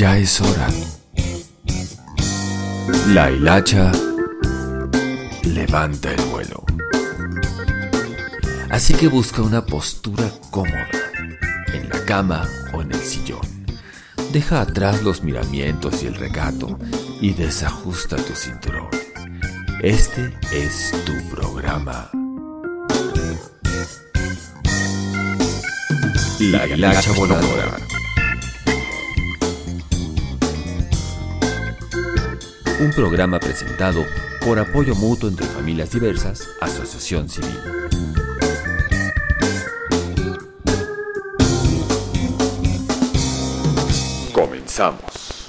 Ya es hora. La hilacha levanta el vuelo. Así que busca una postura cómoda, en la cama o en el sillón. Deja atrás los miramientos y el recato y desajusta tu cinturón. Este es tu programa. La hilacha voladora. Un programa presentado por Apoyo Mutuo entre Familias Diversas, Asociación Civil. Comenzamos.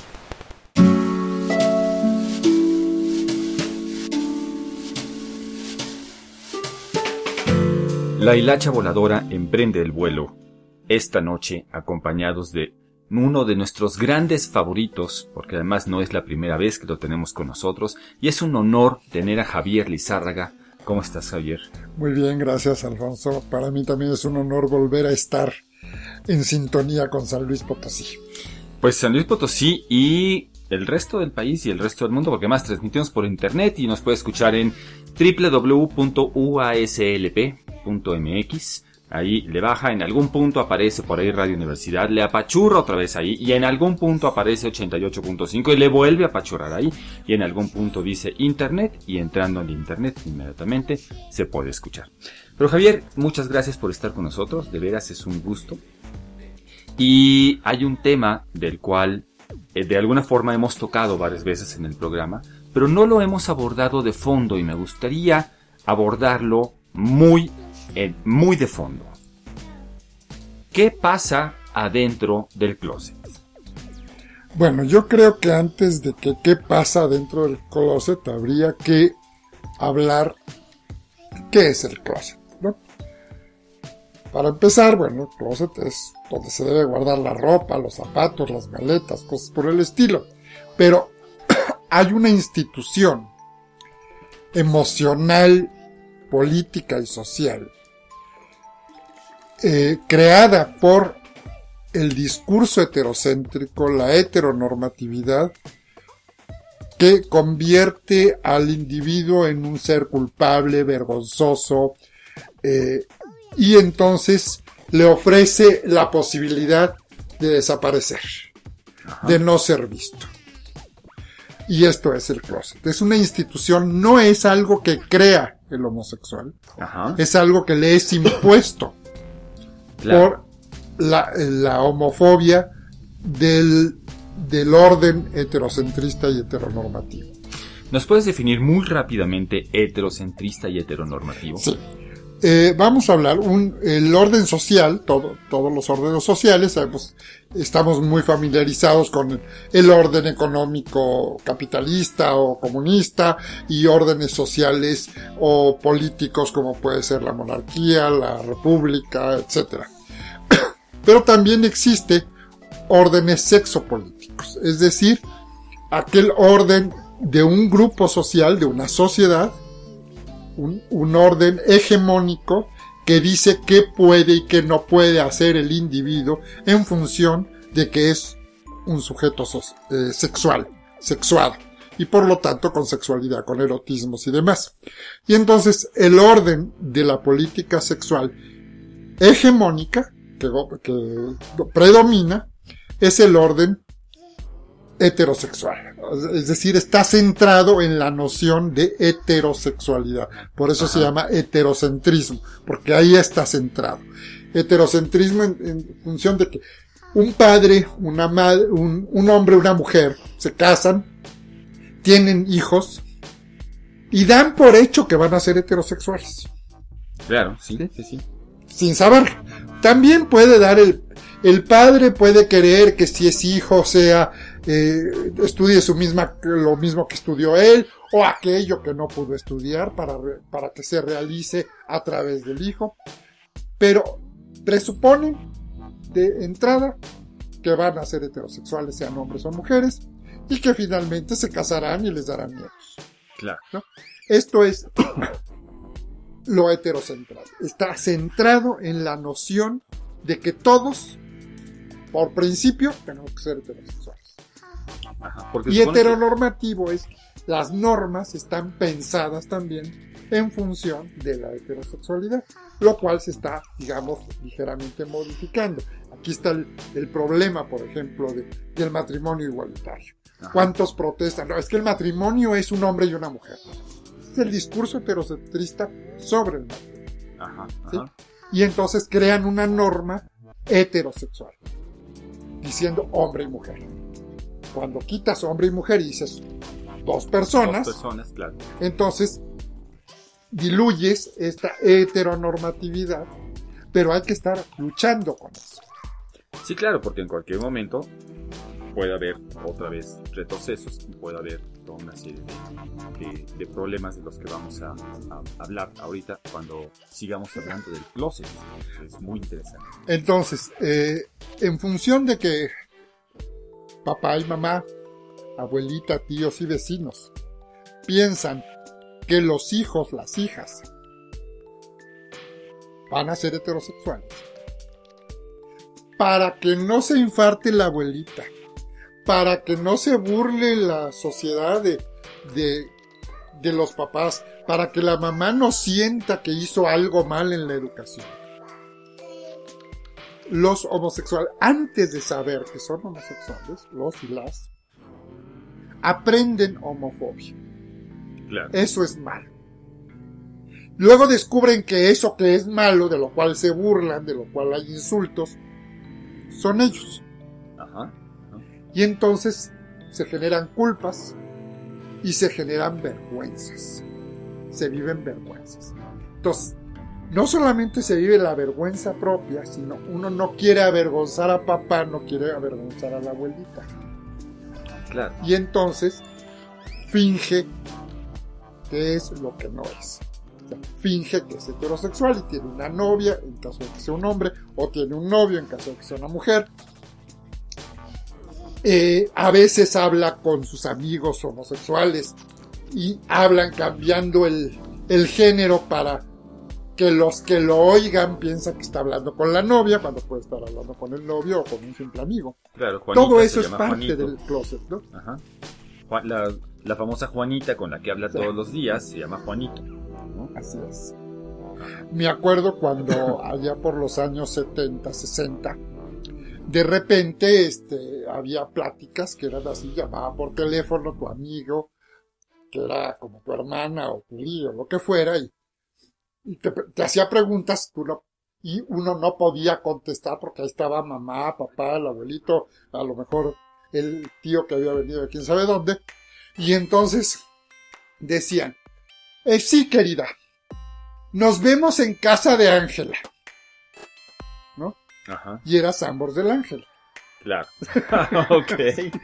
La hilacha voladora emprende el vuelo esta noche acompañados de uno de nuestros grandes favoritos, porque además no es la primera vez que lo tenemos con nosotros, y es un honor tener a Javier Lizárraga. ¿Cómo estás, Javier? Muy bien, gracias, Alfonso. Para mí también es un honor volver a estar en sintonía con San Luis Potosí. Pues San Luis Potosí y el resto del país y el resto del mundo, porque además transmitimos por internet y nos puede escuchar en www.uaslp.mx. Ahí le baja, en algún punto aparece por ahí Radio Universidad, le apachurra otra vez ahí, y en algún punto aparece 88.5 y le vuelve a apachurrar ahí, y en algún punto dice Internet, y entrando en Internet inmediatamente se puede escuchar. Pero Javier, muchas gracias por estar con nosotros, de veras es un gusto. Y hay un tema del cual de alguna forma hemos tocado varias veces en el programa, pero no lo hemos abordado de fondo y me gustaría abordarlo muy de fondo. ¿Qué pasa adentro del closet? Bueno, yo creo que antes de que qué pasa dentro del closet habría que hablar qué es el closet, ¿no? Para empezar, bueno, el closet es donde se debe guardar la ropa, los zapatos, las maletas, cosas por el estilo. Pero hay una institución emocional, política y social creada por el discurso heterocéntrico, la heteronormatividad, que convierte al individuo en un ser culpable, vergonzoso, y entonces le ofrece la posibilidad de desaparecer, de no ser visto. Y esto es el closet. Es una institución, no es algo que crea el homosexual, es algo que le es impuesto. Claro. Por la homofobia del orden heterocentrista y heteronormativo. ¿Nos puedes definir muy rápidamente heterocentrista y heteronormativo? Sí. Vamos a hablar el orden social, todos los órdenes sociales, pues, estamos muy familiarizados con el orden económico capitalista o comunista y órdenes sociales o políticos como puede ser la monarquía, la república, etc. Pero también existe órdenes sexopolíticos, es decir, aquel orden de un grupo social, de una sociedad, un orden hegemónico que dice qué puede y qué no puede hacer el individuo en función de que es un sujeto sexuado, y por lo tanto con sexualidad, con erotismos y demás. Y entonces el orden de la política sexual hegemónica que predomina es el orden heterosexual, es decir, está centrado en la noción de heterosexualidad, por eso se llama heterocentrismo, porque ahí está centrado. Heterocentrismo en función de que un padre, una madre, un hombre, una mujer se casan, tienen hijos y dan por hecho que van a ser heterosexuales. Claro, sí. Sin saber. También puede dar el padre puede querer que si es hijo sea estudie lo mismo que estudió él, o aquello que no pudo estudiar para que se realice a través del hijo, pero presuponen de entrada que van a ser heterosexuales, sean hombres o mujeres, y que finalmente se casarán y les darán nietos. Claro. ¿No? Esto es lo heterocentrado. Está centrado en la noción de que todos, por principio, tenemos que ser heterosexuales. Ajá, porque Y supone que- heteronormativo es que las normas están pensadas también en función de la heterosexualidad, lo cual se está, digamos, ligeramente modificando. Aquí está el problema, por ejemplo, del matrimonio igualitario. Ajá. ¿Cuántos protestan? No, es que el matrimonio es un hombre y una mujer. Es el discurso heterocentrista sobre el matrimonio. Ajá, ¿Sí? ajá. Y entonces crean una norma heterosexual, diciendo hombre y mujer. Cuando quitas hombre y mujer y dices dos personas, Dos personas, claro. entonces diluyes esta heteronormatividad, pero hay que estar luchando con eso. Sí, claro, porque en cualquier momento puede haber otra vez retrocesos y puede haber toda una serie de problemas de los que vamos a hablar ahorita cuando sigamos hablando del closet. Es muy interesante. Entonces, en función de que papá y mamá, abuelita, tíos y vecinos piensan que los hijos, las hijas, van a ser heterosexuales, para que no se infarte la abuelita, para que no se burle la sociedad de los papás, para que la mamá no sienta que hizo algo mal en la educación. Los homosexuales, antes de saber que son homosexuales, los y las, aprenden homofobia. Claro. Eso es malo. Luego descubren que eso que es malo, de lo cual se burlan, de lo cual hay insultos, son ellos. Ajá. Y entonces se generan culpas y se generan vergüenzas. Se viven vergüenzas. Entonces, no solamente se vive la vergüenza propia, sino uno no quiere avergonzar a papá, no quiere avergonzar a la abuelita. Claro. Y entonces finge que es lo que no es. O sea, finge que es heterosexual y tiene una novia en caso de que sea un hombre, o tiene un novio en caso de que sea una mujer. A veces habla con sus amigos homosexuales y hablan cambiando el género para que los que lo oigan piensan que está hablando con la novia cuando puede estar hablando con el novio o con un simple amigo. Claro, Juanita Todo se eso es llama parte Juanito. del closet, ¿no? Ajá. La famosa Juanita con la que habla todos los días se llama Juanito, ¿no? Así es. Me acuerdo cuando allá por los años 70, 60, de repente había pláticas que eran así, llamaba por teléfono tu amigo, que era como tu hermana o tu tío, lo que fuera, y te hacía preguntas, y uno no podía contestar porque ahí estaba mamá, papá, el abuelito, a lo mejor el tío que había venido de quién sabe dónde, y entonces decían, sí, querida, nos vemos en casa de Ángela, ¿no? Ajá. Y era Sambors del Ángel. Claro. Ok.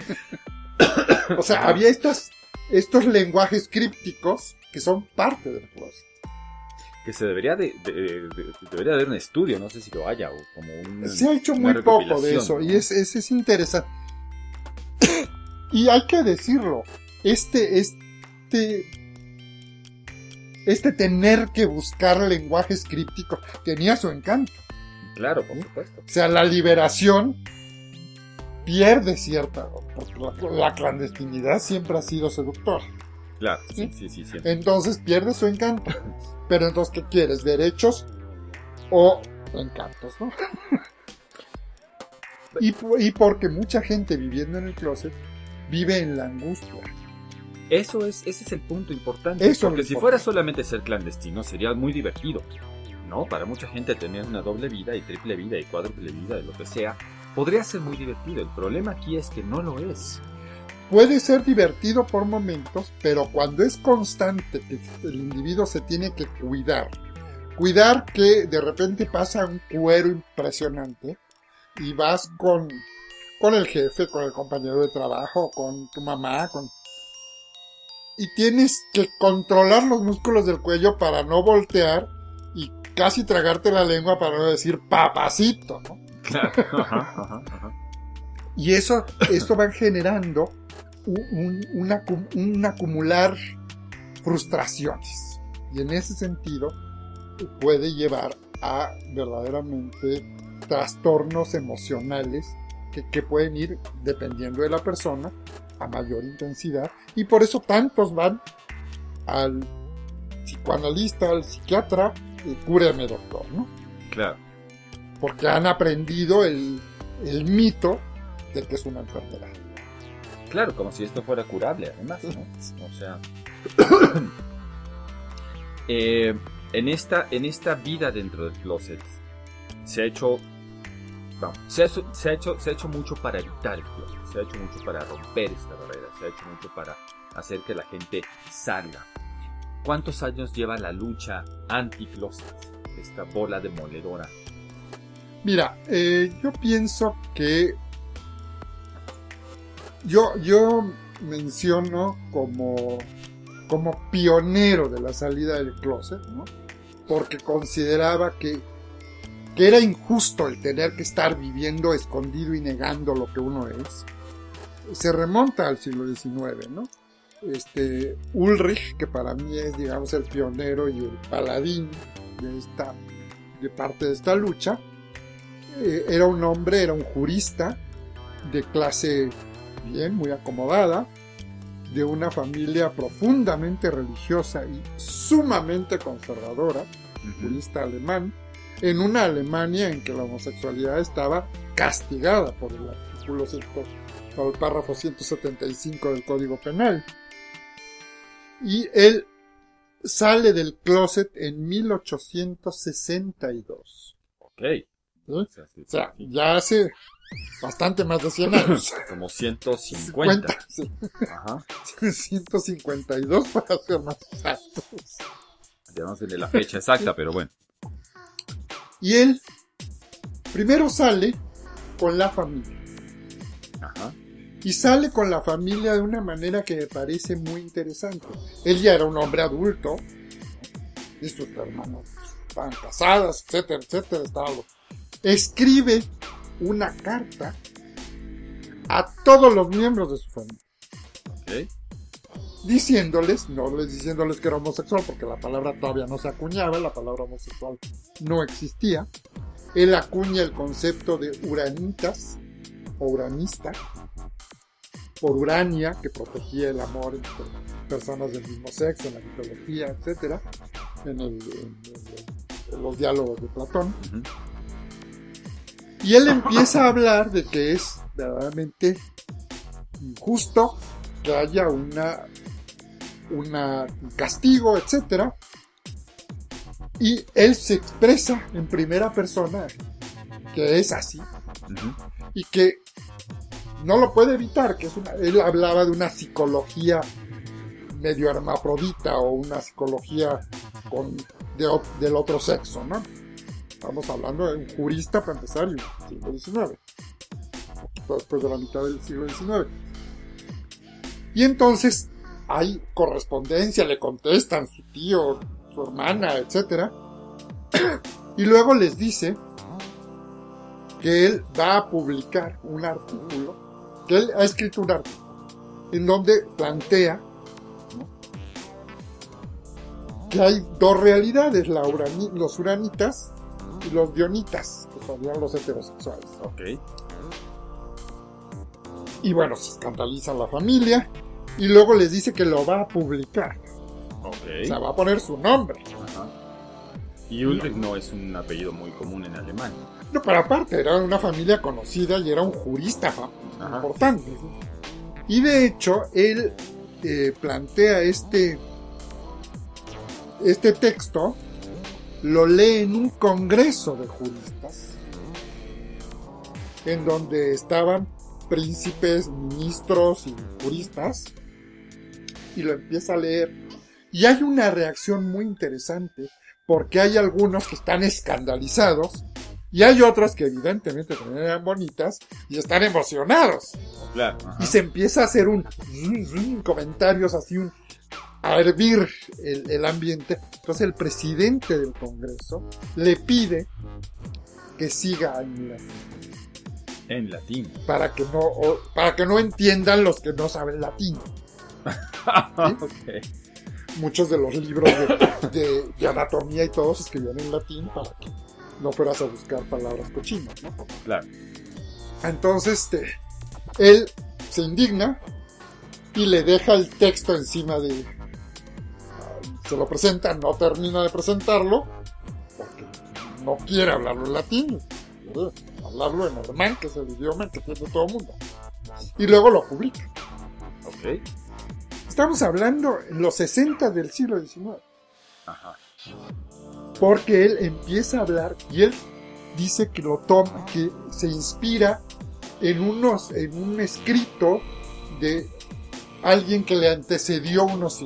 O sea, había estos lenguajes crípticos que son parte del closet. Que se debería debería haber un estudio, no sé si lo haya, o como Se ha hecho una muy poco de recopilación, eso, ¿no? y es interesante. Y hay que decirlo, este tener que buscar lenguajes crípticos tenía su encanto. Claro, por supuesto. O sea, la liberación pierde cierta, porque la clandestinidad siempre ha sido seductora. Claro, ¿Sí? sí, sí. Entonces pierde su encanto. Pero entonces, ¿qué quieres? ¿Derechos o encantos, no? Y porque mucha gente viviendo en el closet vive en la angustia. Ese es el punto importante. Eso porque es si importante. fuera solamente ser clandestino, sería muy divertido, ¿no? Para mucha gente tener una doble vida y triple vida y cuádruple vida, de lo que sea, podría ser muy divertido. El problema aquí es que no lo es. Puede ser divertido por momentos, pero cuando es constante que el individuo se tiene que cuidar que de repente pasa un cuero impresionante y vas con el jefe, con el compañero de trabajo, con tu mamá, y tienes que controlar los músculos del cuello para no voltear y casi tragarte la lengua para no decir papacito, ¿no? Claro. Ajá. Y esto va generando un acumular frustraciones. Y en ese sentido puede llevar a verdaderamente trastornos emocionales que pueden ir, dependiendo de la persona, a mayor intensidad, y por eso tantos van al psicoanalista, al psiquiatra, y cúreme, doctor, ¿no? Claro. Porque han aprendido el mito de que es una enfermedad. Claro, como si esto fuera curable, además, ¿no? O sea, en esta vida dentro del closet se ha hecho mucho para evitar el closet, se ha hecho mucho para romper esta barrera, se ha hecho mucho para hacer que la gente salga. ¿Cuántos años lleva la lucha anti-closet, esta bola demoledora? Mira, yo pienso que yo menciono como pionero de la salida del closet, ¿no? Porque consideraba que era injusto el tener que estar viviendo escondido y negando lo que uno es. Se remonta al siglo XIX, ¿no? Ulrich, que para mí es, digamos, el pionero y el paladín de parte de esta lucha, era un hombre, era un jurista de clase bien, muy acomodada, de una familia profundamente religiosa y sumamente conservadora, jurista alemán, en una Alemania en que la homosexualidad estaba castigada por el artículo por el párrafo 175 del Código Penal. Y él sale del closet en 1862. Ok. ¿Sí? O sea, ya hace bastante más de 100 años. Como 150. Sí. Ajá. 152 para ser más exactos. Ya no sé de la fecha exacta, pero bueno. Y él primero sale con la familia. Ajá. Y sale con la familia de una manera que me parece muy interesante. Él ya era un hombre adulto, y sus hermanos estaban casadas, etcétera, etcétera. Escribe una carta a todos los miembros de su familia. Ok. Diciéndoles que era homosexual, porque la palabra todavía no se acuñaba, la palabra homosexual no existía. Él acuña el concepto de uranitas o uranista, por Urania, que protegía el amor entre personas del mismo sexo, en la mitología, etcétera, en los diálogos de Platón. Uh-huh. Y él empieza a hablar de que es verdaderamente injusto que haya un castigo, etcétera. Y él se expresa en primera persona que es así. Uh-huh. Y que no lo puede evitar, que él hablaba de una psicología medio hermafrodita o una psicología del otro sexo, ¿no? Estamos hablando de un jurista para empezar, y siglo XIX, después de la mitad del siglo XIX. Y entonces hay correspondencia, le contestan su tío, su hermana, etc. Y luego les dice que él va a publicar un artículo, que él ha escrito un artículo en donde plantea, ¿no?, que hay dos realidades, los uranitas y los dionitas, que son los heterosexuales. Okay. Y bueno, se escandaliza la familia y luego les dice que lo va a publicar. Okay. O sea, va a poner su nombre. Ajá. Y Ulrich no es un apellido muy común en Alemania. No, pero aparte, era una familia conocida y era un jurista importante. Y de hecho, él plantea este texto, lo lee en un congreso de juristas, en donde estaban príncipes, ministros y juristas, y lo empieza a leer. Y hay una reacción muy interesante, porque hay algunos que están escandalizados, y hay otros que evidentemente también eran bonitas y están emocionados. Claro, y se empieza a hacer comentarios así, a hervir el ambiente. Entonces el presidente del Congreso le pide que siga en latín. Para que no entiendan los que no saben latín. ¿Sí? Okay. Muchos de los libros de anatomía y todos se escribían en latín para que no fueras a buscar palabras cochinas, ¿no? Claro. Entonces él se indigna y le deja el texto encima de... Se lo presenta, no termina de presentarlo, porque no quiere hablarlo en latín, quiere hablarlo en alemán, que es el idioma que tiene todo el mundo. Y luego lo publica. Ok. Estamos hablando en los 60 del siglo XIX. Ajá. Porque él empieza a hablar y él dice que lo toma, que se inspira en un escrito de alguien que le antecedió unos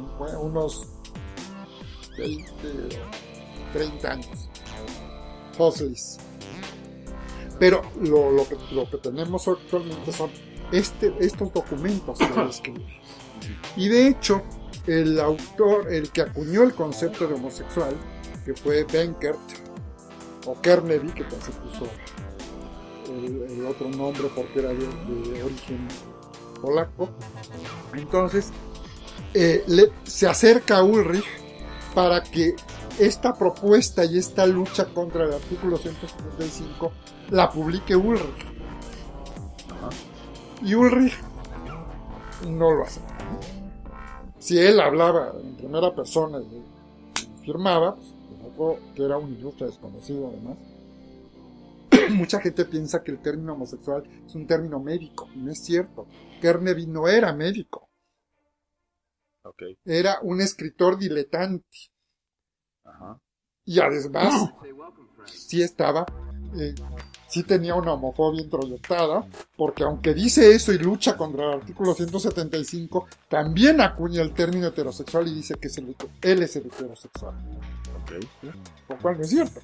20, 30 años. Huxley. Pero lo que tenemos actualmente son estos documentos que él escribe. Y de hecho, el autor, el que acuñó el concepto de homosexual, que fue Benkert, o Kernevi, que se puso el otro nombre porque era de origen polaco. Entonces, se acerca a Ulrich para que esta propuesta y esta lucha contra el artículo 175 la publique Ulrich. Y Ulrich no lo hace. Si él hablaba en primera persona y firmaba, pues, que era un ilustre desconocido además, mucha gente piensa que el término homosexual es un término médico, y no es cierto. Kernevi no era médico. Okay. Era un escritor diletante. Ajá. Y además, sí tenía una homofobia introyectada, porque aunque dice eso y lucha contra el artículo 175, también acuña el término heterosexual y dice que él es el heterosexual. Okay. Lo cual no es cierto.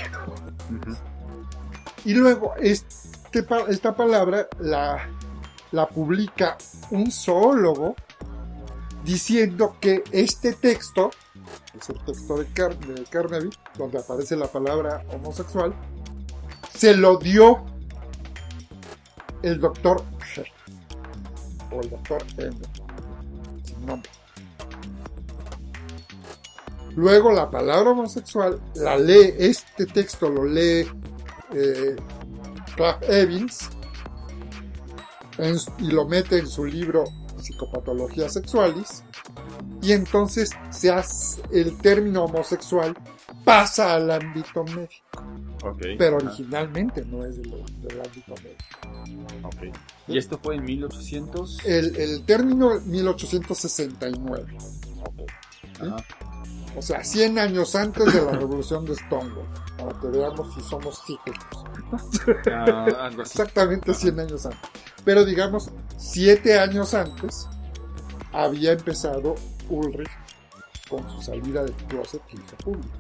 Y luego, esta palabra la publica un zoólogo diciendo que este texto, es el texto de Kernevi, donde aparece la palabra homosexual, se lo dio el doctor G, o el doctor M, sin nombre. Luego la palabra homosexual la lee, este texto lo lee Krafft Ebing y lo mete en su libro Psicopatología Sexualis, y entonces el término homosexual pasa al ámbito médico. Okay. Pero originalmente no es del ámbito médico. Okay. ¿Y esto fue en 1800? El término 1869. Okay. ¿Sí? O sea, 100 años antes de la revolución de Stonewall, para que veamos si somos cíclicos. Algo así. Exactamente 100 años antes. Pero digamos, 7 años antes había empezado Ulrich con su salida del closet que hizo pública.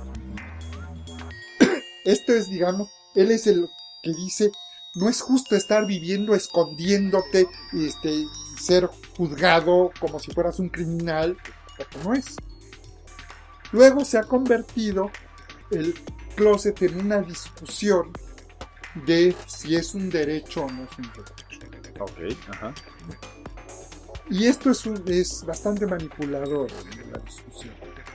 Este es, digamos, él es el que dice, no es justo estar viviendo escondiéndote y ser juzgado como si fueras un criminal, porque no es. Luego se ha convertido el closet en una discusión de si es un derecho o no es un derecho. Okay. Ajá. Y esto es bastante manipulador en la discusión,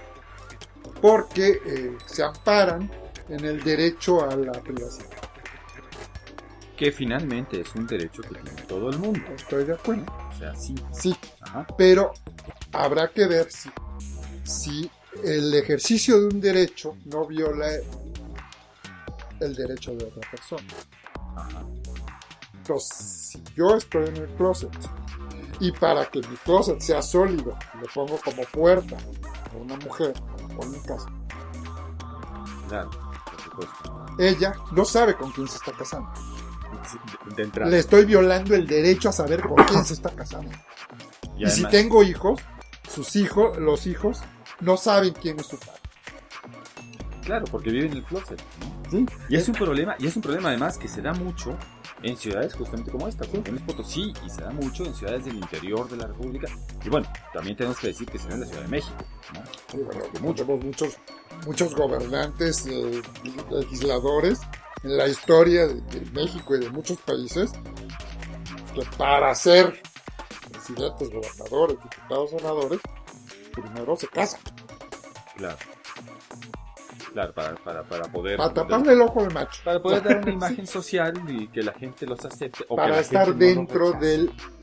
porque se amparan en el derecho a la privacidad. Que finalmente es un derecho que tiene todo el mundo. Estoy de acuerdo. O sea, sí. Sí, Ajá. pero habrá que ver si el ejercicio de un derecho no viola el derecho de otra persona. Ajá. Entonces, si yo estoy en el closet y para que mi closet sea sólido le pongo como puerta a una mujer, como en mi caso, Claro, por supuesto. ella no sabe con quién se está casando. De entrada. Le estoy violando el derecho a saber con quién se está casando. Y además, si tengo hijos, los hijos no saben quién es su padre. Claro, porque vive en el closet, ¿no? ¿Sí? Y es un problema además que se da mucho en ciudades justamente como esta, como en Potosí, y se da mucho en ciudades del interior de la República. Y bueno, también tenemos que decir que se da en la Ciudad de México, ¿no? Sí, bueno, tenemos muchos gobernantes, legisladores en la historia de México y de muchos países que para ser presidentes, gobernadores, diputados, senadores, primero se casan. Claro. Claro, para poder... Para taparle el ojo al macho. Para poder dar una imagen social y que la gente los acepte. O para que la estar gente no dentro los rechace. del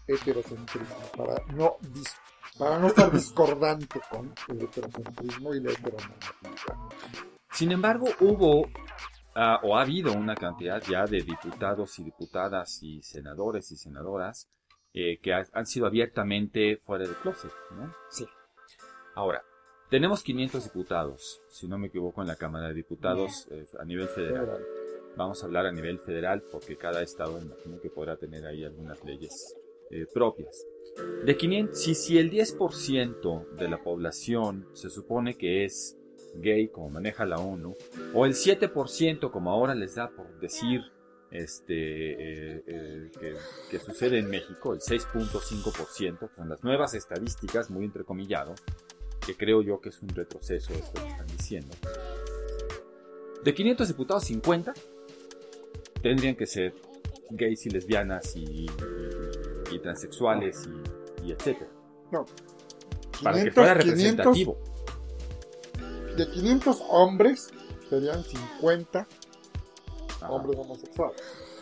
heterocentrismo, para no estar discordante con el heterocentrismo y la heteronormatividad. Sin embargo, hubo o ha habido una cantidad ya de diputados y diputadas y senadores y senadoras que han sido abiertamente fuera del closet, ¿no? Sí. Ahora, tenemos 500 diputados, si no me equivoco, en la Cámara de Diputados a nivel federal. Vamos a hablar a nivel federal porque cada estado imagino que podrá tener ahí algunas leyes propias. De 500, si el 10% de la población se supone que es gay, como maneja la ONU, o el 7%, como ahora les da por decir que sucede en México, el 6.5%, son las nuevas estadísticas, muy entrecomillado, que creo yo que es un retroceso esto que están diciendo. De 500 diputados, 50 tendrían que ser gays y lesbianas y transexuales y etcétera. No. Para que fuera representativo. De 500 hombres serían 50 hombres homosexuales.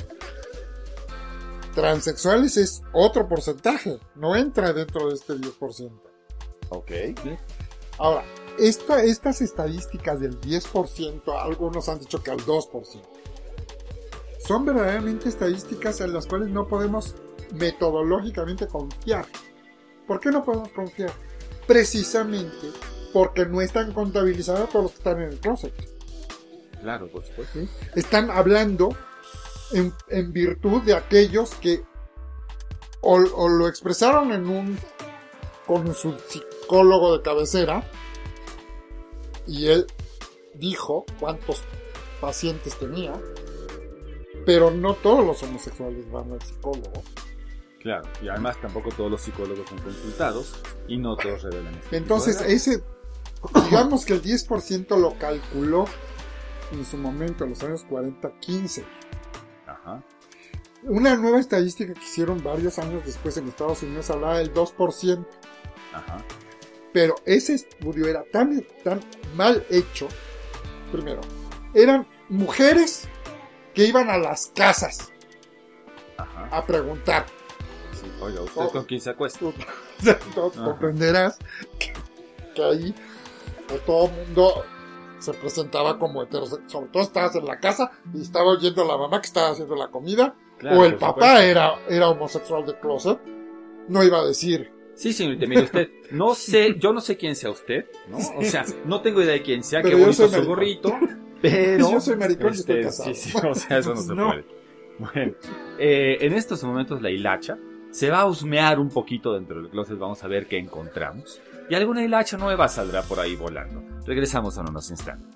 Transexuales es otro porcentaje, no entra dentro de este 10%. Ok. Ahora, estas estadísticas del 10%, algunos han dicho que al 2%, son verdaderamente estadísticas en las cuales no podemos metodológicamente confiar. ¿Por qué no podemos confiar? Precisamente porque no están contabilizados todos los que están en el closet. Claro, por supuesto. ¿Sí? Están hablando en virtud de aquellos que o lo expresaron con su psicólogo de cabecera y él dijo cuántos pacientes tenía, pero no todos los homosexuales van al psicólogo. Claro, y además tampoco todos los psicólogos son consultados y no todos revelan esto. Entonces, digamos que el 10% lo calculó en su momento, en los años 40, 15. Ajá. Una nueva estadística que hicieron varios años después en Estados Unidos hablaba del 2%. Ajá. Pero ese estudio era tan mal hecho. Primero, eran mujeres que iban a las casas a preguntar. Sí, oiga, ¿usted con quién se acuesta? Comprenderás que ahí todo el mundo se presentaba como heterosexual. Sobre todo estabas en la casa y estaba oyendo a la mamá que estaba haciendo la comida. Claro, o el papá era homosexual de closet. No iba a decir. Sí, señorita, mire usted, yo no sé quién sea usted, ¿no? O sea, no tengo idea de quién sea, pero qué bonito su gorrito, pero... Yo soy maricón y estoy casado. Sí, o sea, eso no se puede. Bueno, en estos momentos la hilacha se va a husmear un poquito dentro del closet, vamos a ver qué encontramos. Y alguna hilacha nueva saldrá por ahí volando. Regresamos en unos instantes.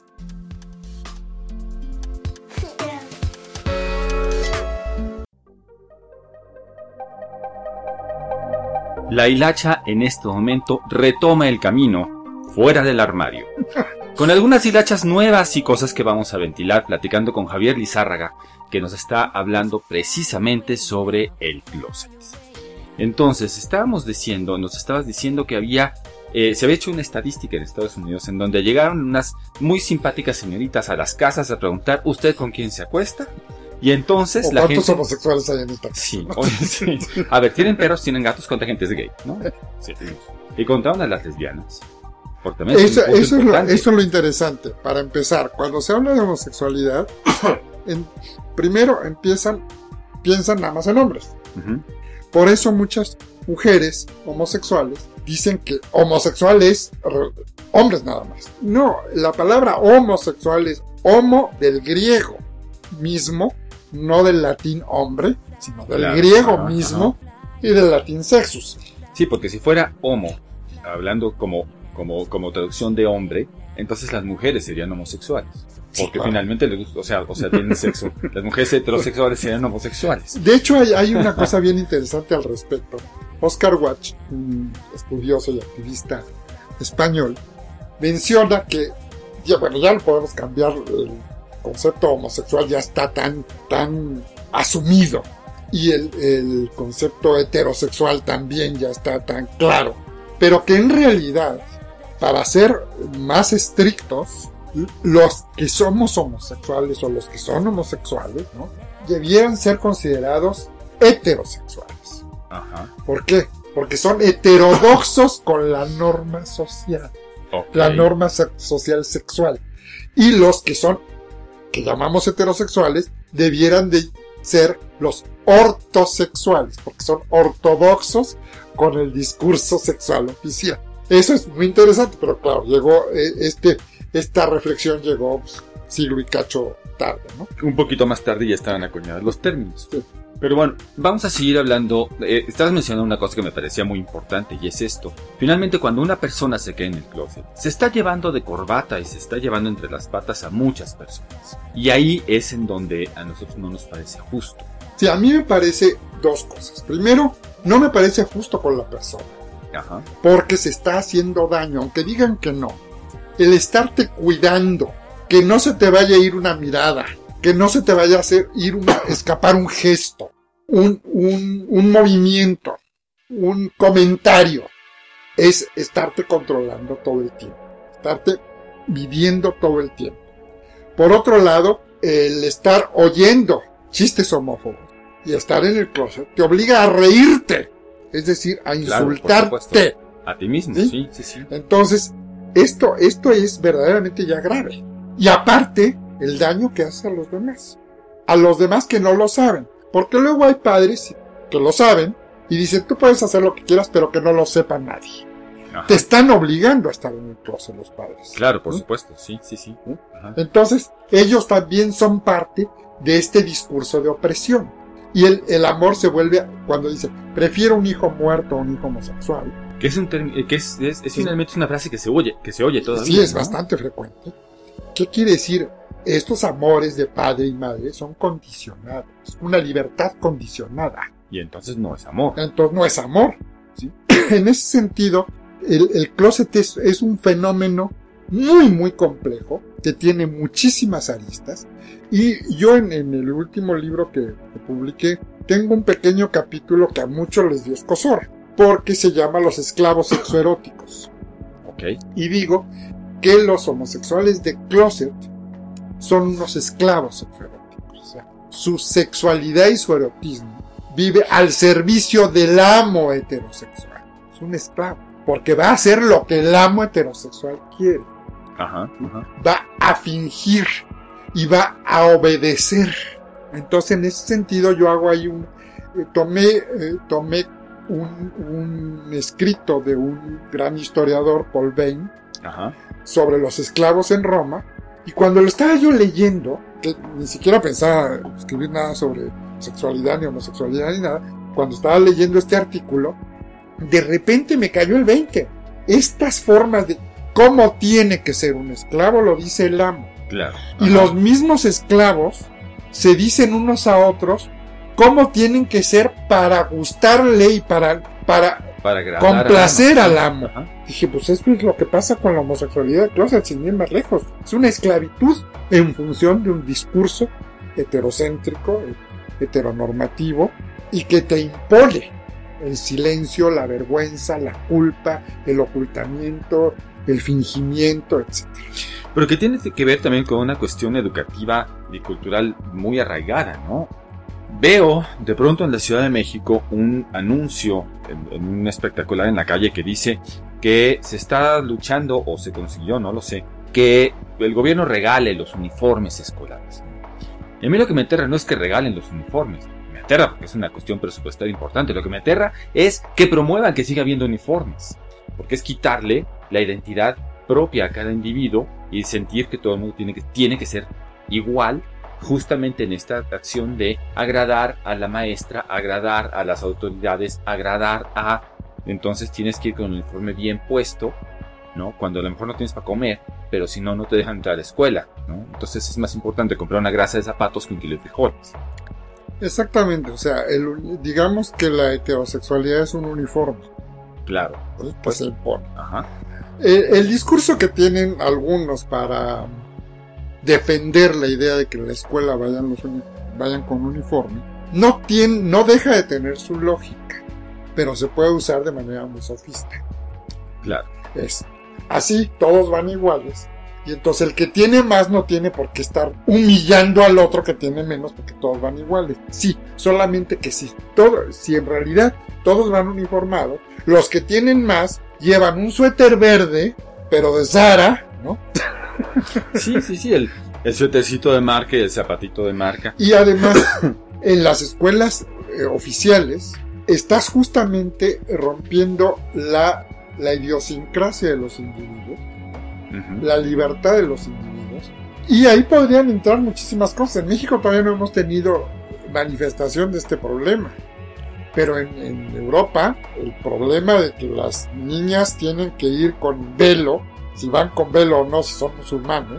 La hilacha en este momento retoma el camino fuera del armario. Con algunas hilachas nuevas y cosas que vamos a ventilar platicando con Javier Lizárraga, que nos está hablando precisamente sobre el closet. Entonces, nos estabas diciendo que se había hecho una estadística en Estados Unidos en donde llegaron unas muy simpáticas señoritas a las casas a preguntar, ¿usted con quién se acuesta? Y entonces la gente... ¿Cuántos homosexuales hay en esta casa? Sí, sí. A ver, tienen perros, tienen gatos, cuánta gente es gay, ¿no? Sí. Y contaban a las lesbianas. Eso es lo interesante. Para empezar, cuando se habla de homosexualidad, primero piensan nada más en hombres. Uh-huh. Por eso muchas mujeres homosexuales dicen que homosexual es hombres nada más. No, la palabra homosexual es homo del griego mismo, no del latín hombre, sino del griego mismo y del latín sexus. Sí, porque si fuera homo, hablando como traducción de hombre, entonces las mujeres serían homosexuales. Porque finalmente les gusta, o sea, tienen sexo. Las mujeres heterosexuales serían homosexuales. De hecho, hay una cosa bien interesante al respecto. Oscar Watch, un estudioso y activista español, menciona que, ya lo podemos cambiar, el concepto homosexual ya está tan asumido. Y el concepto heterosexual también ya está tan claro. Pero que en realidad, para ser más estrictos, los que somos homosexuales o los que son homosexuales, ¿no?, debieran ser considerados heterosexuales. Ajá. ¿Por qué? Porque son heterodoxos con la norma social. Okay. La norma social sexual. Y los que llamamos heterosexuales, debieran de ser los ortosexuales, porque son ortodoxos con el discurso sexual oficial. Eso es muy interesante, pero claro, llegó esta reflexión llegó siglo y cacho tarde, ¿no? Un poquito más tarde ya estaban acuñados los términos. Sí. Pero bueno, vamos a seguir hablando. Estabas mencionando una cosa que me parecía muy importante, y es esto. Finalmente, cuando una persona se queda en el closet, se está llevando de corbata y se está llevando entre las patas a muchas personas. Y ahí es en donde a nosotros no nos parece justo. Sí, a mí me parece dos cosas. Primero, no me parece justo con la persona. Ajá. Porque se está haciendo daño, aunque digan que no. El estarte cuidando, que no se te vaya a ir una mirada, que no se te vaya a escapar un gesto, un movimiento, un comentario, es estarte controlando todo el tiempo, estarte viviendo todo el tiempo. Por otro lado, el estar oyendo chistes homófobos y estar en el closet te obliga a reírte, es decir, a insultarte. Claro, a ti mismo, ¿sí? Sí. Entonces, esto es verdaderamente ya grave. Y aparte, el daño que hace a los demás que no lo saben. Porque luego hay padres que lo saben y dicen, tú puedes hacer lo que quieras, pero que no lo sepa nadie. Ajá. Te están obligando a estar en el closet los padres. Claro, por ¿sí? supuesto, sí. Ajá. Entonces, ellos también son parte de este discurso de opresión. Y el amor se vuelve, cuando dice, prefiero un hijo muerto a un hijo homosexual. Que es un que es finalmente una frase que se oye todavía. Sí, es ¿no? bastante frecuente. ¿Qué quiere decir? Estos amores de padre y madre son condicionados. Una libertad condicionada. Y entonces no es amor. Entonces no es amor. ¿sí? En ese sentido, el closet es un fenómeno muy, muy complejo, que tiene muchísimas aristas. Y yo en el último libro que publiqué, tengo un pequeño capítulo que a muchos les dio escozor, porque se llama Los esclavos sexoeróticos. Okay. Y digo que los homosexuales de closet son unos esclavos sexoeróticos. O sea, su sexualidad y su erotismo vive al servicio del amo heterosexual. Es un esclavo, porque va a hacer lo que el amo heterosexual quiere. Ajá. Va a fingir y va a obedecer. Entonces, en ese sentido, yo hago ahí tomé un escrito de un gran historiador, Paul Bain, Ajá. sobre los esclavos en Roma, y cuando lo estaba yo leyendo, que ni siquiera pensaba escribir nada sobre sexualidad ni homosexualidad ni nada, cuando estaba leyendo este artículo, de repente me cayó el 20. Estas formas de cómo tiene que ser un esclavo lo dice el amo. Claro. Y los mismos esclavos se dicen unos a otros cómo tienen que ser para gustarle y para complacer al amo. Ajá. Dije, pues esto es lo que pasa con la homosexualidad de closet, sin ir más lejos. Es una esclavitud en función de un discurso heterocéntrico, heteronormativo, y que te impone el silencio, la vergüenza, la culpa, el ocultamiento, el fingimiento, etc. Pero que tiene que ver también con una cuestión educativa y cultural muy arraigada, ¿no? Veo de pronto en la Ciudad de México un anuncio en un espectacular en la calle que dice que se está luchando, o se consiguió, no lo sé, que el gobierno regale los uniformes escolares. Y a mí lo que me aterra no es que regalen los uniformes, me aterra porque es una cuestión presupuestaria importante, lo que me aterra es que promuevan que siga habiendo uniformes, porque es quitarle la identidad propia a cada individuo y sentir que todo el mundo tiene que ser igual, justamente en esta acción de agradar a la maestra, agradar a las autoridades, agradar a... Entonces tienes que ir con un uniforme bien puesto, ¿no? Cuando a lo mejor no tienes para comer, pero si no, no te dejan entrar a la escuela, ¿no? Entonces es más importante comprar una grasa de zapatos que un kilo de frijoles. Exactamente, o sea, digamos que la heterosexualidad es un uniforme. Claro. Que se impone. Ajá. El discurso que tienen algunos para defender la idea de que en la escuela vayan con uniforme no deja de tener su lógica, pero se puede usar de manera muy sofista. Claro. Es así, todos van iguales, y entonces el que tiene más no tiene por qué estar humillando al otro que tiene menos, porque todos van iguales. Sí, solamente que si en realidad todos van uniformados. Los que tienen más llevan un suéter verde, pero de Zara, ¿no? Sí, el suétercito de marca y el zapatito de marca. Y además, en las escuelas oficiales, estás justamente rompiendo la idiosincrasia de los individuos, la libertad de los individuos, y ahí podrían entrar muchísimas cosas. En México todavía no hemos tenido manifestación de este problema, pero en Europa el problema de que las niñas tienen que ir con velo, si van con velo o no, si son musulmanes,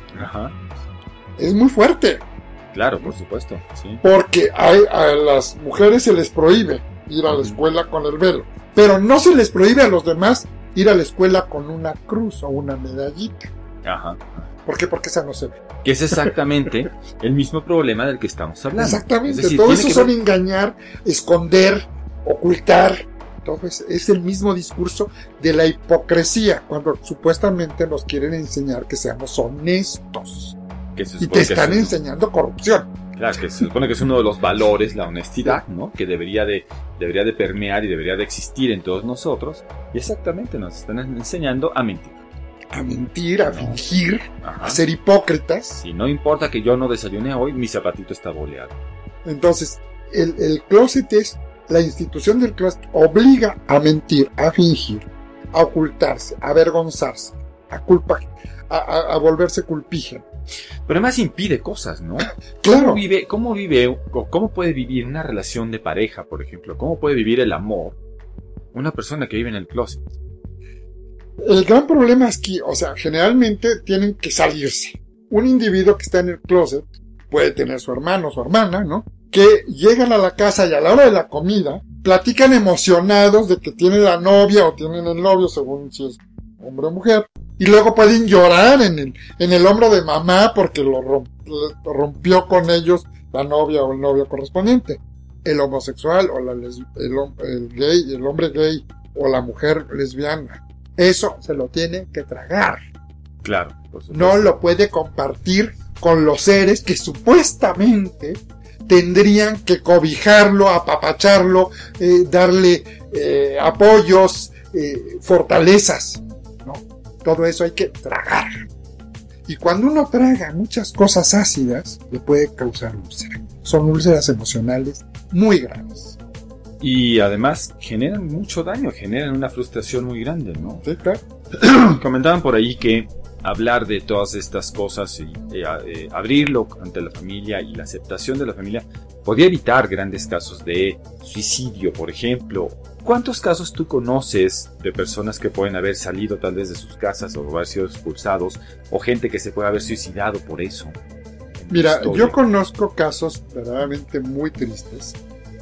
es muy fuerte. Claro, por supuesto, sí. Porque a las mujeres se les prohíbe ir a la escuela con el velo, pero no se les prohíbe a los demás ir a la escuela con una cruz o una medallita. Ajá. ¿Por qué? Porque esa no se ve. Que es exactamente el mismo problema del que estamos hablando. Exactamente. Es decir, todo eso son ver... engañar, esconder, ocultar. Todo es el mismo discurso de la hipocresía, cuando supuestamente nos quieren enseñar que seamos honestos. Y te están enseñando corrupción. Claro, que se supone que es uno de los valores, la honestidad, ¿no? Que debería de permear y debería de existir en todos nosotros. Y exactamente nos están enseñando a mentir. A mentir, a fingir, a ser hipócritas. Y no importa que yo no desayune hoy, mi zapatito está boleado. Entonces, el closet es, la institución del closet obliga a mentir, a fingir, a ocultarse, a avergonzarse, a volverse culpígeno. Pero además impide cosas, ¿no? Claro. ¿Cómo puede vivir una relación de pareja, por ejemplo? ¿Cómo puede vivir el amor una persona que vive en el closet? El gran problema es que, generalmente tienen que salirse. Un individuo que está en el closet puede tener su hermano o su hermana, ¿no? Que llegan a la casa y a la hora de la comida platican emocionados de que tienen la novia o tienen el novio, según si es hombre o mujer, y luego pueden llorar en el hombro de mamá porque lo rompió con ellos la novia o el novio correspondiente. El homosexual o el gay, el hombre gay o la mujer lesbiana, eso se lo tiene que tragar. Claro, por supuesto. No lo puede compartir con los seres que supuestamente tendrían que cobijarlo, apapacharlo, darle apoyos, fortalezas. No, todo eso hay que tragar. Y cuando uno traga muchas cosas ácidas, le puede causar úlcera. Son úlceras emocionales muy graves. Y además generan mucho daño, generan una frustración muy grande, ¿no? Sí, claro. Comentaban por ahí que hablar de todas estas cosas y abrirlo ante la familia y la aceptación de la familia podría evitar grandes casos de suicidio, por ejemplo. ¿Cuántos casos tú conoces de personas que pueden haber salido tal vez de sus casas o haber sido expulsados, o gente que se puede haber suicidado por eso? Mira, yo conozco casos verdaderamente muy tristes.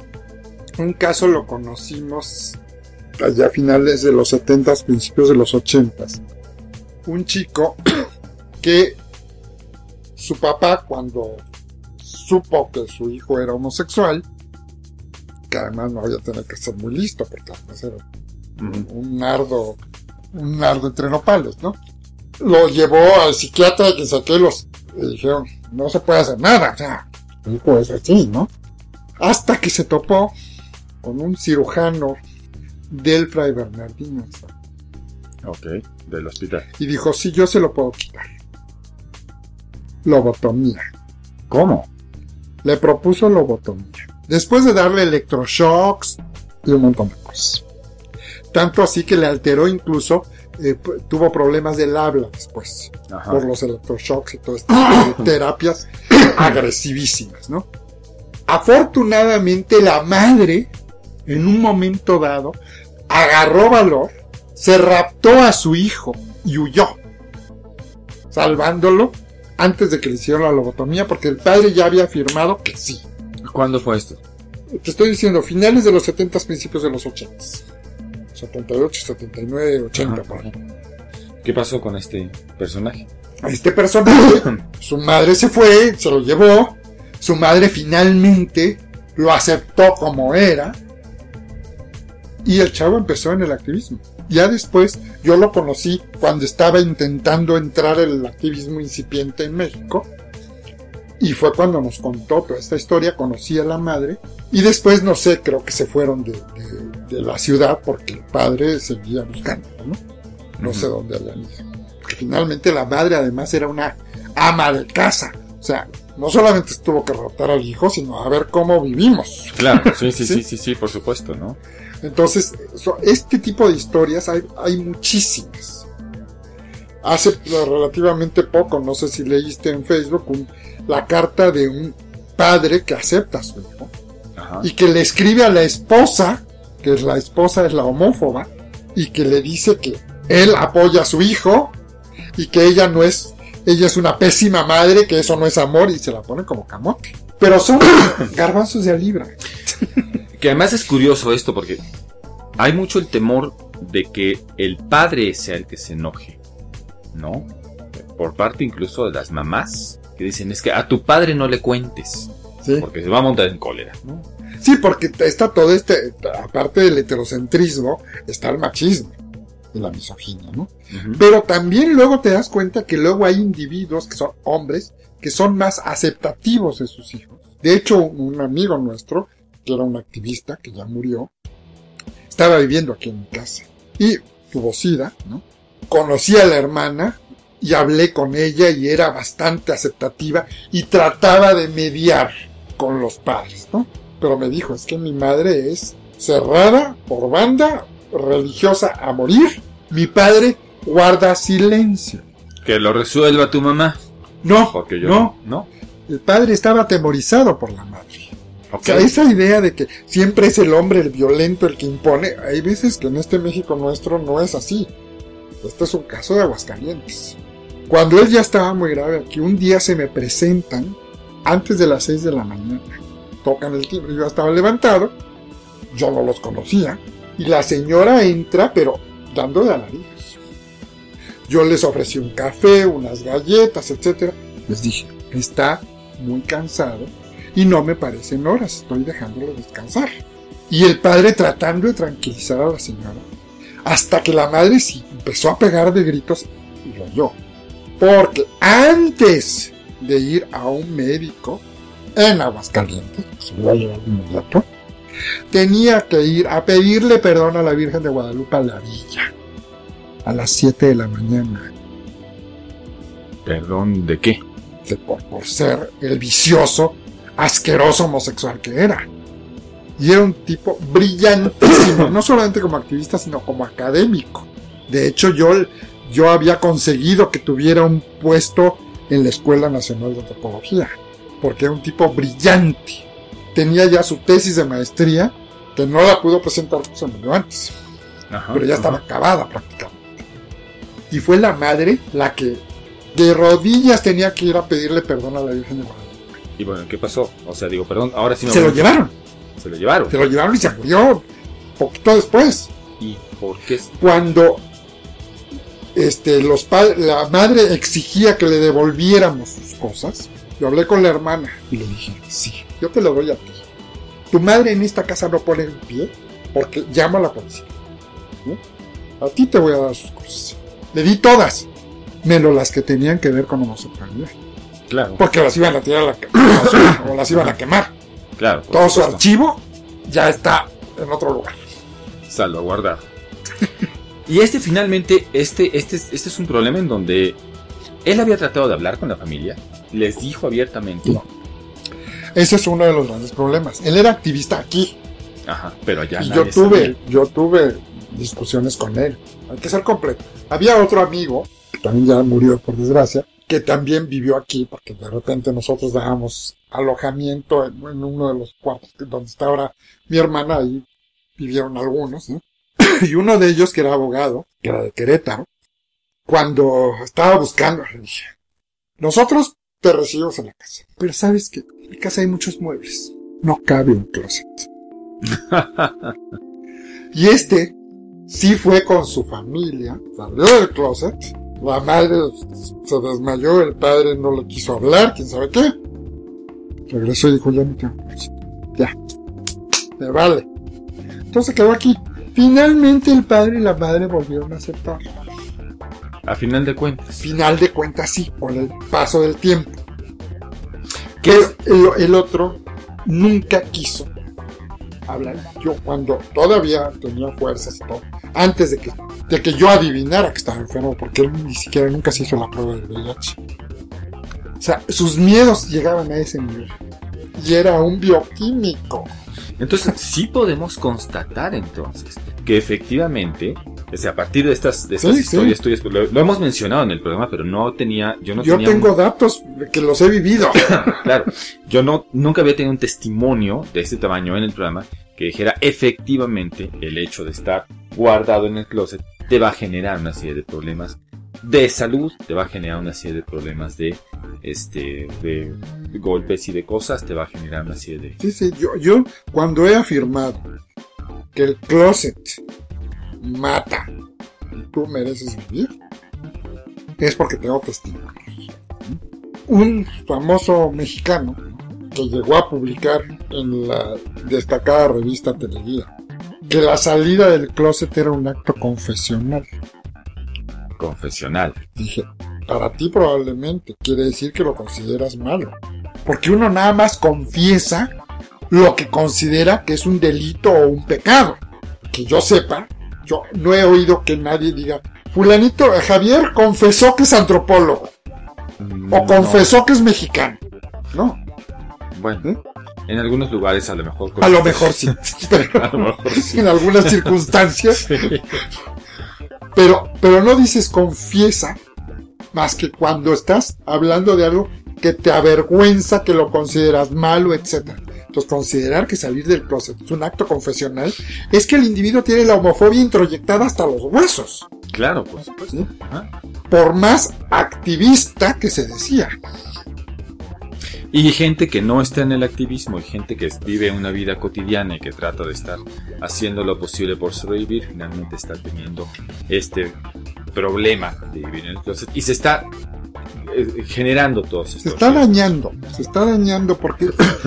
Un caso lo conocimos allá a finales de los 70s, principios de los 80s. Un chico que su papá, cuando supo que su hijo era homosexual, que además no había tenido que ser muy listo porque además era un nardo entre nopales, ¿no? Lo llevó al psiquiatra y que saqué le dijeron, no se puede hacer nada, o sea, el hijo es así, ¿no? Hasta que se topó con un cirujano del Fray Bernardino. Ok, del hospital. Y dijo, sí, yo se lo puedo quitar. Lobotomía. ¿Cómo? Le propuso lobotomía. Después de darle electroshocks y un montón de cosas. Tanto así que le alteró incluso, tuvo problemas del habla después. Ajá. Por los electroshocks y todo esto. Terapias agresivísimas, ¿no? Afortunadamente la madre, en un momento dado, agarró valor, se raptó a su hijo y huyó, salvándolo antes de que le hicieran la lobotomía, porque el padre ya había afirmado que sí. ¿Cuándo fue esto? Te estoy diciendo, finales de los 70s, principios de los 80s. 78, 79, 80, por ahí. ¿Qué pasó con este personaje? Este personaje, su madre se fue, se lo llevó, su madre finalmente lo aceptó como era, y el chavo empezó en el activismo. Ya después, yo lo conocí cuando estaba intentando entrar en el activismo incipiente en México, y fue cuando nos contó toda esta historia. Conocí a la madre, y después, no sé, creo que se fueron de de la ciudad porque el padre seguía buscando, ¿no? No sé dónde habían ido. Porque finalmente la madre además era una ama de casa. O sea, no solamente tuvo que raptar al hijo, sino a ver cómo vivimos. Claro, sí, por supuesto, ¿no? Entonces, este tipo de historias hay muchísimas. Hace relativamente poco, no sé si leíste en Facebook, la carta de un padre que acepta a su hijo. Ajá. Y que le escribe a la esposa, que la esposa es la homófoba, y que le dice que él apoya a su hijo y que ella es una pésima madre, que eso no es amor, y se la pone como camote. Pero son garbanzos de a libra. Que además es curioso esto, porque hay mucho el temor de que el padre sea el que se enoje, ¿no? Por parte incluso de las mamás, que dicen, es que a tu padre no le cuentes, ¿sí? Porque se va a montar en cólera, ¿no? Sí, porque está todo aparte del heterocentrismo, está el machismo y la misoginia, ¿no? Uh-huh. Pero también luego te das cuenta que luego hay individuos que son hombres, que son más aceptativos de sus hijos. De hecho, un amigo nuestro, que era un activista, que ya murió, estaba viviendo aquí en mi casa, y tuvo SIDA, ¿no? Conocí a la hermana, y hablé con ella, y era bastante aceptativa, y trataba de mediar con los padres, ¿no? Pero me dijo, es que mi madre es cerrada, por banda, religiosa a morir. Mi padre guarda silencio. Que lo resuelva tu mamá. No, porque yo no. El padre estaba atemorizado por la madre. Okay. O sea, esa idea de que siempre es el hombre el violento el que impone, hay veces que en este México nuestro no es así. Este es un caso de Aguascalientes. Cuando él ya estaba muy grave aquí, un día se me presentan antes de las 6 de la mañana. Tocan el timbre, yo estaba levantado, yo no los conocía, y la señora entra, pero dando de alaridos. Yo les ofrecí un café, unas galletas, etc. Les dije, está muy cansado y no me parecen horas, estoy dejándolo descansar. Y el padre tratando de tranquilizar a la señora, hasta que la madre sí empezó a pegar de gritos y lo oyó. Porque antes de ir a un médico en Aguascalientes, se lo voy a llevar de inmediato, tenía que ir a pedirle perdón a la Virgen de Guadalupe a la villa a las 7 de la mañana. ¿Perdón de qué? Por ser el vicioso, asqueroso homosexual que era. Y era un tipo brillantísimo, no solamente como activista, sino como académico. De hecho, yo había conseguido que tuviera un puesto en la Escuela Nacional de Antropología, porque era un tipo brillante. Tenía ya su tesis de maestría, que no la pudo presentar, se murió antes. Ajá, pero ya estaba acabada prácticamente. Y fue la madre la que de rodillas tenía que ir a pedirle perdón a la Virgen de Guadalupe. Y bueno, ¿qué pasó? O sea, digo, perdón, ahora sí me Se lo llevaron. Se lo llevaron. Se lo llevaron y se murió poquito después. ¿Y por qué? Cuando la madre exigía que le devolviéramos sus cosas, yo hablé con la hermana y le dije, sí, yo te lo doy a ti. Tu madre en esta casa no pone un pie porque llama a la policía, ¿no? A ti te voy a dar sus cosas. Le di todas, menos las que tenían que ver con homosexualidad. Claro. Porque las iban a tirar a la basura o las iban a quemar. Claro. Todo su archivo ya está en otro lugar. Salvaguardado. Y finalmente, este es un problema en donde él había tratado de hablar con la familia, les dijo abiertamente. No. Ese es uno de los grandes problemas. Él era activista aquí. Ajá, pero allá. Y yo tuve discusiones con él. Hay que ser completo. Había otro amigo, que también ya murió por desgracia, que también vivió aquí, porque de repente nosotros dábamos alojamiento en uno de los cuartos donde está ahora mi hermana, ahí vivieron algunos, ¿no? Y uno de ellos, que era abogado, que era de Querétaro, cuando estaba buscando, le dije, nosotros te recibimos en la casa, pero sabes que en mi casa hay muchos muebles, no cabe un closet. Y sí fue con su familia, salió del closet, la madre se desmayó, el padre no le quiso hablar, quién sabe qué. Regresó y dijo, ya no tengo closet. Ya, me vale. Entonces quedó aquí. Finalmente el padre y la madre volvieron a aceptar. A final de cuentas. Final de cuentas sí, con el paso del tiempo. Pero el otro nunca quiso hablar. Yo cuando todavía tenía fuerzas y todo, antes de que yo adivinara que estaba enfermo, porque él ni siquiera nunca se hizo la prueba del VIH. O sea, sus miedos llegaban a ese nivel. Y era un bioquímico. Entonces, sí podemos constatar entonces que efectivamente, o sea, a partir de estas historias tuyas, lo hemos mencionado en el programa, pero yo tengo datos que los he vivido. Claro, nunca había tenido un testimonio de este tamaño en el programa que dijera efectivamente el hecho de estar guardado en el closet te va a generar una serie de problemas de salud, te va a generar una serie de problemas de golpes y de cosas, te va a generar una serie de... Sí, yo cuando he afirmado que el closet mata y tú mereces vivir, es porque tengo testigos. Un famoso mexicano que llegó a publicar en la destacada revista Televida que la salida del closet era un acto confesional. Dije, para ti probablemente quiere decir que lo consideras malo, porque uno nada más confiesa lo que considera que es un delito o un pecado. Que yo sepa, yo no he oído que nadie diga, fulanito, Javier confesó que es antropólogo, o confesó que es mexicano. No. Bueno, en algunos lugares a lo mejor... A lo mejor sí, pero a lo mejor sí. En algunas circunstancias... Sí. Pero no dices confiesa más que cuando estás hablando de algo que te avergüenza, que lo consideras malo, etc. Entonces, considerar que salir del closet es un acto confesional es que el individuo tiene la homofobia introyectada hasta los huesos. Claro, por supuesto. ¿Sí? Por más activista que se decía. Y gente que no está en el activismo, y gente que vive una vida cotidiana y que trata de estar haciendo lo posible por sobrevivir, finalmente está teniendo este problema de vivir en el closet y se está generando todo esto. Se está dañando porque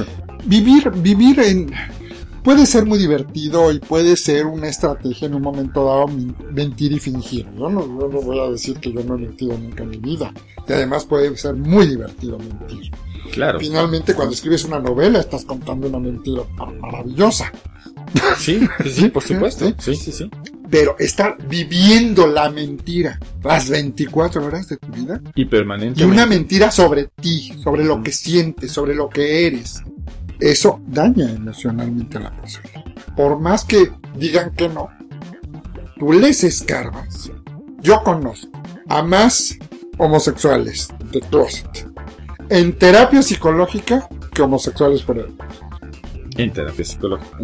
vivir puede ser muy divertido y puede ser una estrategia en un momento dado mentir y fingir. Yo no voy a decir que yo no he mentido nunca en mi vida, y además puede ser muy divertido mentir. Claro. Finalmente, cuando escribes una novela, estás contando una mentira maravillosa. Sí, por supuesto. Sí. Pero estar viviendo la mentira las 24 horas de tu vida. Y permanentemente. Y una mentira sobre ti, sobre lo que sientes, sobre lo que eres. Eso daña emocionalmente a la persona. Por más que digan que no, tú les escarbas. Yo conozco a más homosexuales de closet en terapia psicológica que homosexuales por el... En terapia psicológica.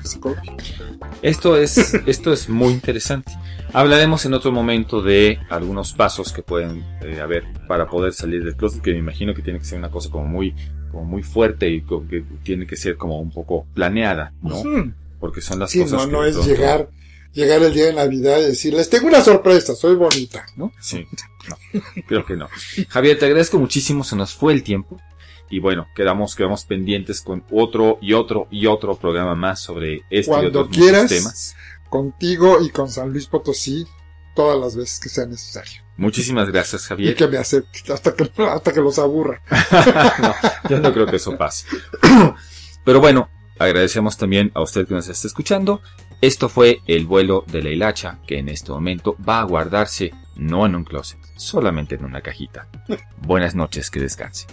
Esto es muy interesante. Hablaremos en otro momento de algunos pasos que pueden haber para poder salir del closet, que me imagino que tiene que ser una cosa como muy fuerte y que tiene que ser como un poco planeada, ¿no? Uh-huh. Porque son las cosas no es llegar el día de Navidad y decirles, tengo una sorpresa, soy bonita, ¿no? Sí, no, creo que no. Javier, te agradezco muchísimo, se nos fue el tiempo. Y bueno, quedamos pendientes con otro programa más sobre este y otros muchos temas. Contigo y con San Luis Potosí, todas las veces que sea necesario. Muchísimas gracias, Javier. Y que me acepte, hasta que los aburra. No, yo no creo que eso pase. Pero bueno, agradecemos también a usted que nos está escuchando. Esto fue El vuelo de la hilacha, que en este momento va a guardarse no en un closet, solamente en una cajita. Buenas noches, que descanse.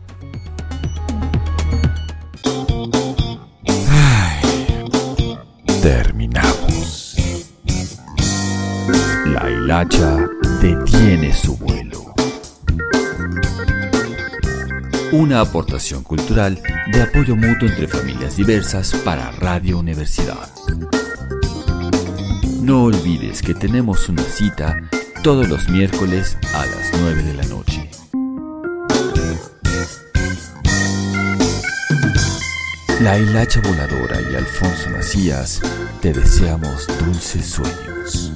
Terminamos. La hilacha detiene su vuelo. Una aportación cultural de apoyo mutuo entre familias diversas para Radio Universidad. No olvides que tenemos una cita todos los miércoles a las 9 de la noche. La hilacha voladora y Alfonso Macías te deseamos dulces sueños.